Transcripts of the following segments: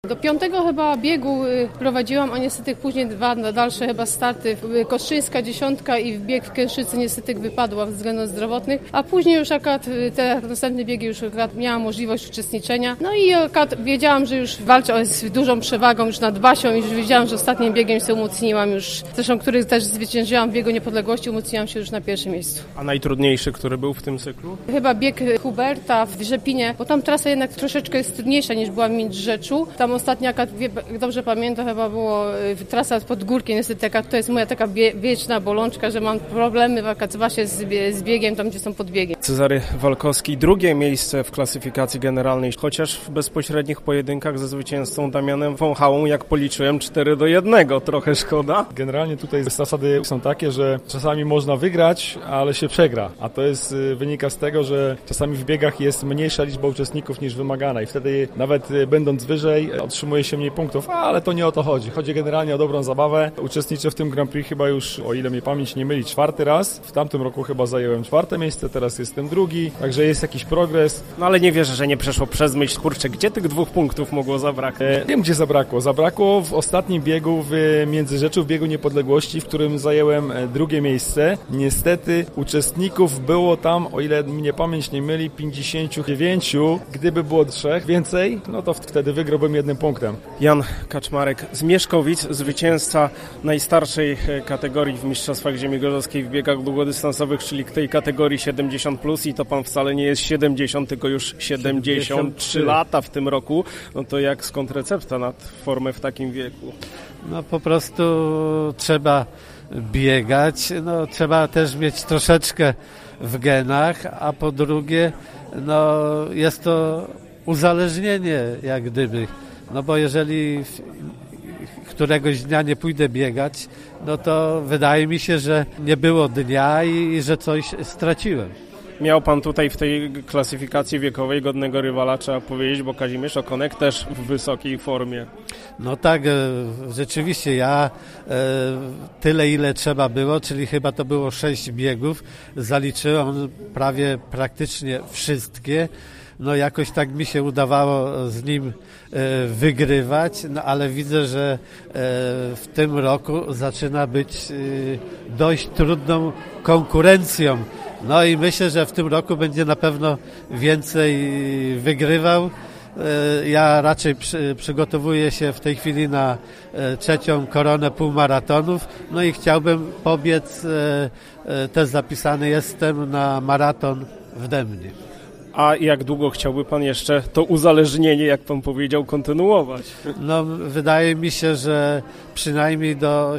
Do 5. chyba biegu prowadziłam, a niestety później 2 dalsze chyba starty. Kostrzyńska 10 i bieg w Kęszycy niestety wypadła ze względów zdrowotnych, a później już akurat te następne biegi już akurat miałam możliwość uczestniczenia. No i akurat wiedziałam, że już walczę z dużą przewagą już nad Basią i już wiedziałam, że ostatnim biegiem się umocniłam już, zresztą który też zwyciężyłam w biegu niepodległości, umocniłam się już na pierwszym miejscu. A najtrudniejszy, który był w tym cyklu? Chyba bieg Huberta w Rzepinie, bo tam trasa jednak troszeczkę jest trudniejsza niż była w Międzyrzeczu. Tam ostatnia, jak dobrze pamiętam, chyba było trasa pod górkiem, niestety to jest moja taka wieczna bolączka, że mam problemy właśnie z biegiem, tam gdzie są podbiegi. Cezary Walkowski, drugie miejsce w klasyfikacji generalnej, chociaż w bezpośrednich pojedynkach ze zwycięzcą Damianem Wąchałą, jak policzyłem, 4-1, trochę szkoda. Generalnie tutaj zasady są takie, że czasami można wygrać, ale się przegra, a to wynika z tego, że czasami w biegach jest mniejsza liczba uczestników niż wymagana i wtedy nawet będąc wyżej otrzymuje się mniej punktów, ale to nie o to chodzi. Chodzi generalnie o dobrą zabawę. Uczestniczę w tym Grand Prix chyba już, o ile mnie pamięć nie myli, 4. raz. W tamtym roku chyba zająłem 4. miejsce, teraz jestem 2. Także jest jakiś progres. No ale nie wierzę, że nie przeszło przez myśl, kurczę, gdzie tych 2 punktów mogło zabraknąć? Wiem, gdzie zabrakło. Zabrakło w ostatnim biegu w Międzyrzeczu, w biegu niepodległości, w którym zająłem 2. miejsce. Niestety uczestników było tam, o ile mnie pamięć nie myli, 59. Gdyby było 3 więcej, no to wtedy wygrałbym 1 punktem. Jan Kaczmarek z Mieszkowic, zwycięzca najstarszej kategorii w Mistrzostwach Ziemi Gorzowskiej w biegach długodystansowych, czyli tej kategorii 70+, i to pan wcale nie jest 70, tylko już 73 lata w tym roku. No to jak skąd recepta na formę w takim wieku? No po prostu trzeba biegać, no trzeba też mieć troszeczkę w genach, a po drugie, no jest to uzależnienie jak gdyby. No bo jeżeli któregoś dnia nie pójdę biegać, no to wydaje mi się, że nie było dnia i że coś straciłem. Miał pan tutaj w tej klasyfikacji wiekowej godnego rywala, trzeba powiedzieć, bo Kazimierz Okonek też w wysokiej formie. No tak, rzeczywiście ja tyle ile trzeba było, czyli chyba to było 6 biegów, zaliczyłem praktycznie wszystkie. No jakoś tak mi się udawało z nim wygrywać, no ale widzę, że w tym roku zaczyna być dość trudną konkurencją. No i myślę, że w tym roku będzie na pewno więcej wygrywał. Ja raczej przygotowuję się w tej chwili na 3. koronę półmaratonów, no i chciałbym pobiec, też zapisany jestem na maraton w Dębnie. A jak długo chciałby pan jeszcze to uzależnienie, jak pan powiedział, kontynuować? No, wydaje mi się, że przynajmniej do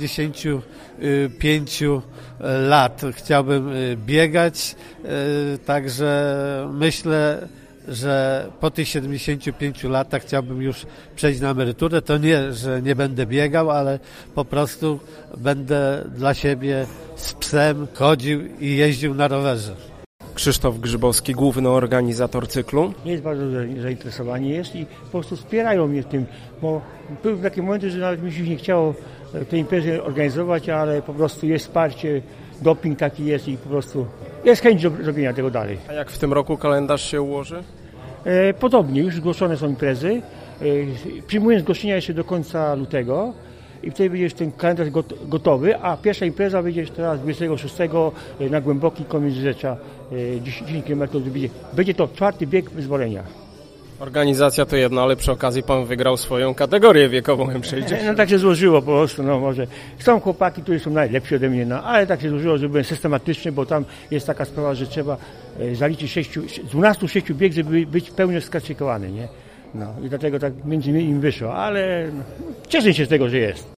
75 lat chciałbym biegać, także myślę, że po tych 75 latach chciałbym już przejść na emeryturę. To nie, że nie będę biegał, ale po prostu będę dla siebie z psem chodził i jeździł na rowerze. Krzysztof Grzybowski, główny organizator cyklu. Jest bardzo zainteresowani jest i po prostu wspierają mnie w tym, bo były takie momenty, że nawet mi się nie chciało tej imprezy organizować, ale po prostu jest wsparcie, doping taki jest i po prostu jest chęć do zrobienia tego dalej. A jak w tym roku kalendarz się ułoży? Podobnie, już zgłoszone są imprezy. Przyjmuję zgłoszenia jeszcze do końca lutego i wtedy będzie już ten kalendarz gotowy, a pierwsza impreza będzie teraz 26 na Głęboki koło Międzyrzecza, 10 km. Będzie to 4. bieg wyzwolenia. Organizacja to jedno, ale przy okazji pan wygrał swoją kategorię wiekową M60. No tak się złożyło po prostu, no może. Są chłopaki, którzy są najlepsi ode mnie, no ale tak się złożyło, że byłem systematyczny, bo tam jest taka sprawa, że trzeba zaliczyć 12-6 bieg, żeby być pełnie sklasyfikowany, nie? No i dlatego tak między innymi wyszło, ale no, cieszę się z tego, że jest.